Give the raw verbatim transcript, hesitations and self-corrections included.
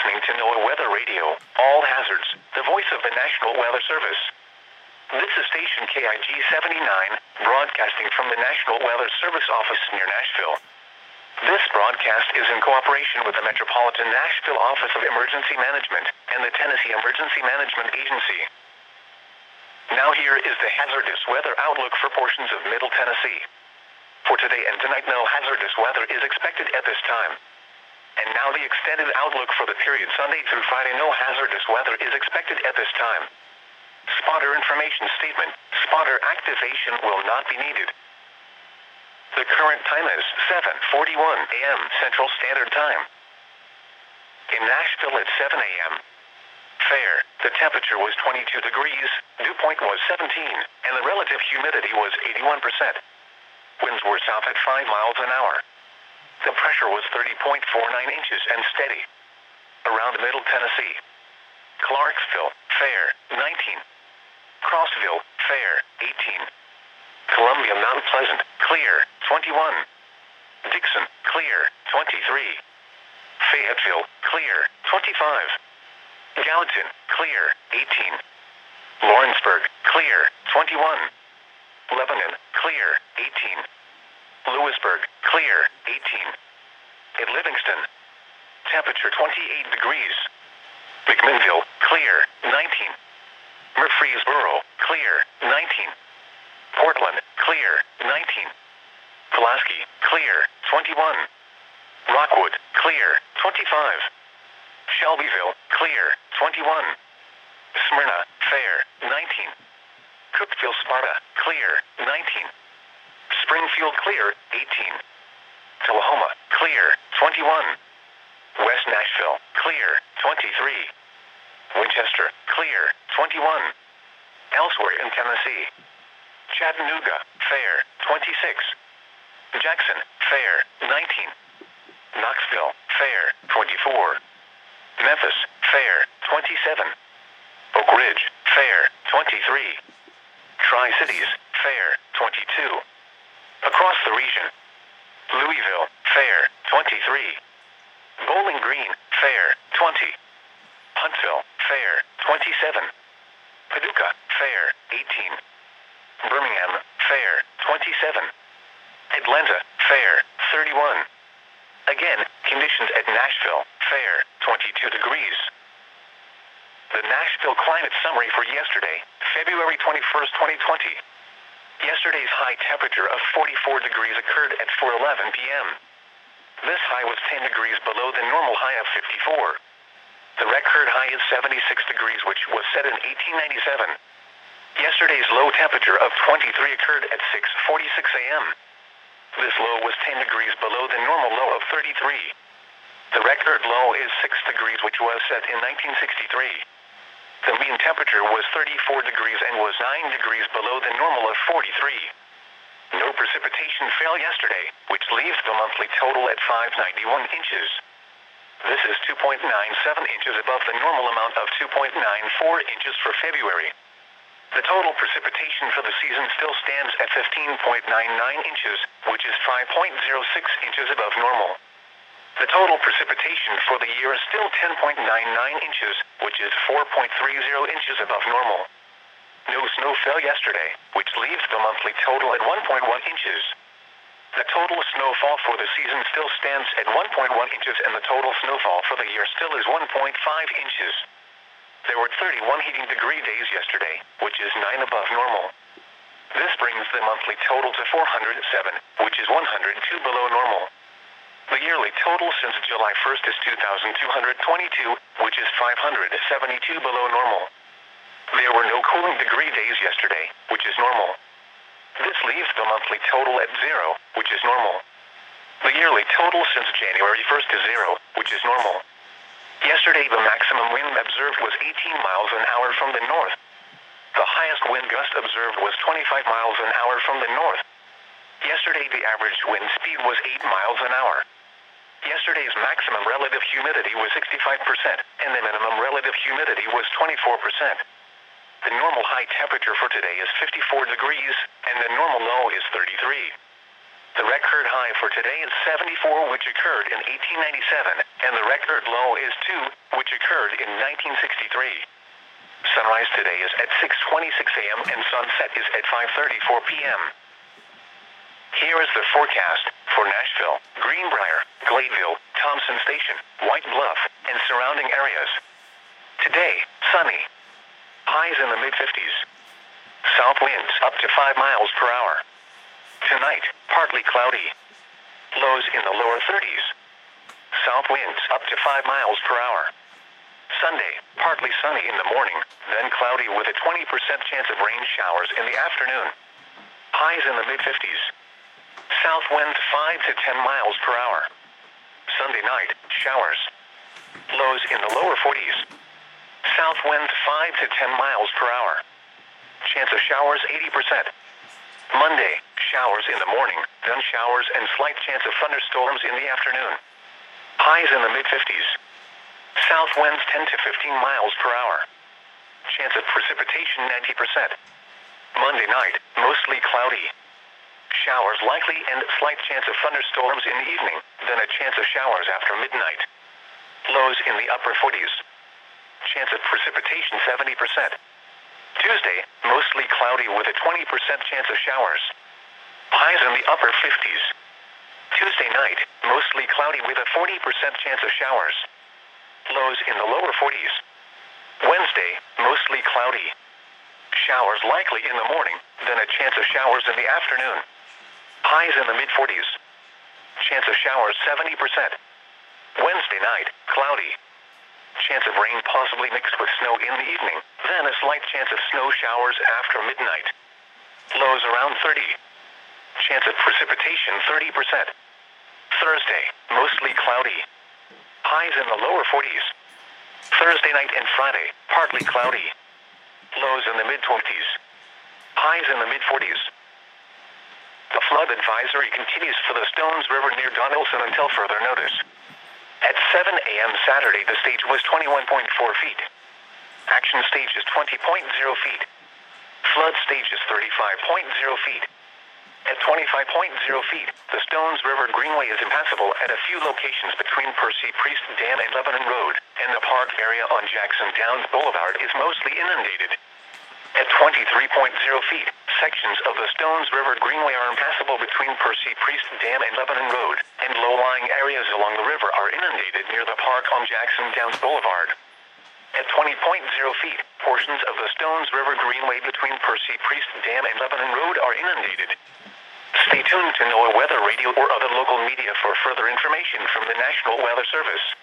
listening to NOAA Weather Radio, All Hazards, the voice of the National Weather Service. This is station K I G seventy-nine, broadcasting from the National Weather Service office near Nashville. This broadcast is in cooperation with the Metropolitan Nashville Office of Emergency Management and the Tennessee Emergency Management Agency. Now here is the hazardous weather outlook for portions of Middle Tennessee. For today and tonight, no hazardous weather is expected at this time. And now the extended outlook for the period Sunday through Friday, no hazardous weather is expected at this time. Spotter information statement. Spotter activation will not be needed. The current time is seven forty-one a m Central Standard Time. In Nashville at seven a m Fair, the temperature was twenty-two degrees, dew point was seventeen, and the relative humidity was eighty-one percent. Winds were south at five miles an hour. The pressure was thirty point four nine inches and steady. Around Middle Tennessee. Clarksville, fair, nineteen. Crossville, fair, eighteen. Columbia Mount Pleasant, clear, twenty-one. Dixon, clear, twenty-three. Fayetteville, clear, twenty-five. Gallatin, clear, eighteen. Lawrenceburg, clear, twenty-one. Lebanon, clear, eighteen. Lewisburg, clear, eighteen. At Livingston, temperature twenty-eight degrees. McMinnville, clear, nineteen. Murfreesboro, clear, nineteen. Portland, clear, nineteen. Pulaski, clear, twenty-one. Rockwood, clear, twenty-five. Shelbyville, clear, twenty-one. Smyrna, fair, nineteen. Cookeville, Sparta, clear, nineteen. Springfield, clear, eighteen. Tullahoma, clear, twenty-one. West Nashville, clear, twenty-three. Winchester, clear, twenty-one. Elsewhere in Tennessee. Chattanooga, fair, twenty-six. Jackson, fair, nineteen. Knoxville, fair, twenty-four. Memphis, fair, twenty-seven. Oak Ridge, fair, twenty-three. Tri-Cities, fair, twenty-two. Across the region. Louisville, fair, twenty-three. Bowling Green, fair, twenty. Huntsville, fair, twenty-seven. Paducah, fair, eighteen. Birmingham, fair, twenty-seven. Atlanta, fair, thirty-one. Again, conditions at Nashville, fair, twenty-two degrees. The Nashville climate summary for yesterday, February twenty-first, twenty twenty. Yesterday's high temperature of forty-four degrees occurred at four eleven p m This high was ten degrees below the normal high of fifty-four. The record high is seventy-six degrees, which was set in eighteen ninety-seven. Yesterday's low temperature of twenty-three occurred at six forty-six a m This low was ten degrees below the normal low of thirty-three. The record low is six degrees, which was set in nineteen sixty-three. The mean temperature was thirty-four degrees and was nine degrees below the normal of forty-three. No precipitation fell yesterday, which leaves the monthly total at five ninety-one inches. This is two point nine seven inches above the normal amount of two point nine four inches for February. The total precipitation for the season still stands at fifteen point nine nine inches, which is five point zero six inches above normal. The total precipitation for the year is still ten point nine nine inches, which is four point three zero inches above normal. No snow fell yesterday, which leaves the monthly total at one point one inches. The total snowfall for the season still stands at one point one inches, and the total snowfall for the year still is one point five inches. There were thirty-one heating degree days yesterday, which is nine above normal. This brings the monthly total to four hundred seven, which is one hundred two below normal. The yearly total since July first is two thousand two hundred twenty-two, which is five hundred seventy-two below normal. There were no cooling degree days yesterday, which is normal. This leaves the monthly total at zero, which is normal. The yearly total since January first is zero, which is normal. Yesterday the maximum wind observed was eighteen miles an hour from the north. The highest wind gust observed was twenty-five miles an hour from the north. Yesterday the average wind speed was eight miles an hour. Yesterday's maximum relative humidity was sixty-five percent, and the minimum relative humidity was twenty-four percent. The normal high temperature for today is fifty-four degrees, and the normal low is thirty-three. The record high for today is seventy-four, which occurred in eighteen ninety-seven, and the record low is two, which occurred in nineteen sixty-three. Sunrise today is at six twenty-six a m and sunset is at five thirty-four p m Here is the forecast for Nashville, Greenbrier, Gladeville, Thompson Station, White Bluff, and surrounding areas. Today, sunny. Highs in the mid fifties. South winds up to five miles per hour. Tonight, partly cloudy. Lows in the lower thirties. South winds up to five miles per hour. Sunday, partly sunny in the morning, then cloudy with a twenty percent chance of rain showers in the afternoon. Highs in the mid fifties. South winds five to ten miles per hour. Sunday night, showers. Lows in the lower forties. South winds five to ten miles per hour. Chance of showers eighty percent. Monday, showers in the morning, then showers and slight chance of thunderstorms in the afternoon. Highs in the mid fifties. South winds ten to fifteen miles per hour. Chance of precipitation ninety percent. Monday night, mostly cloudy. Showers likely and slight chance of thunderstorms in the evening, then a chance of showers after midnight. Lows in the upper forties. Chance of precipitation seventy percent. Tuesday, mostly cloudy with a twenty percent chance of showers. Highs in the upper fifties. Tuesday night, mostly cloudy with a forty percent chance of showers. Lows in the lower forties. Wednesday, mostly cloudy. Showers likely in the morning, then a chance of showers in the afternoon. Highs in the mid forties. Chance of showers seventy percent. Wednesday night, cloudy. Chance of rain possibly mixed with snow in the evening, then a slight chance of snow showers after midnight. Lows around thirty. Chance of precipitation thirty percent. Thursday, mostly cloudy. Highs in the lower forties. Thursday night and Friday, partly cloudy. Lows in the mid twenties. Highs in the mid forties. The flood advisory continues for the Stones River near Donaldson until further notice. At seven a m Saturday, the stage was twenty-one point four feet. Action stage is twenty point zero feet. Flood stage is thirty-five point zero feet. At twenty-five point zero feet, the Stones River Greenway is impassable at a few locations between Percy Priest Dam and Lebanon Road, and the park area on Jackson Downs Boulevard is mostly inundated. At twenty-three point zero feet, sections of the Stones River Greenway are impassable between Percy Priest Dam and Lebanon Road, and low-lying areas along the river are inundated near the park on Jackson Downs Boulevard. At twenty point zero feet, portions of the Stones River Greenway between Percy Priest Dam and Lebanon Road are inundated. Stay tuned to NOAA Weather Radio or other local media for further information from the National Weather Service.